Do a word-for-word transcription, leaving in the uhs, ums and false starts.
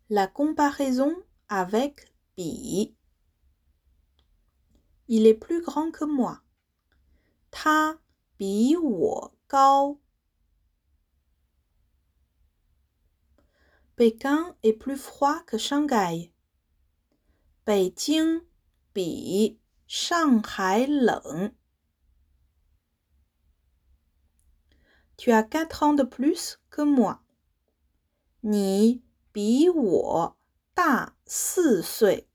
La comparaison avec 比 Il est plus grand que moi. 他比我高。Pékin est plus froid que Shanghai. 北京比上海冷。Tu as quatre ans de plus que moi. 你比我大四岁。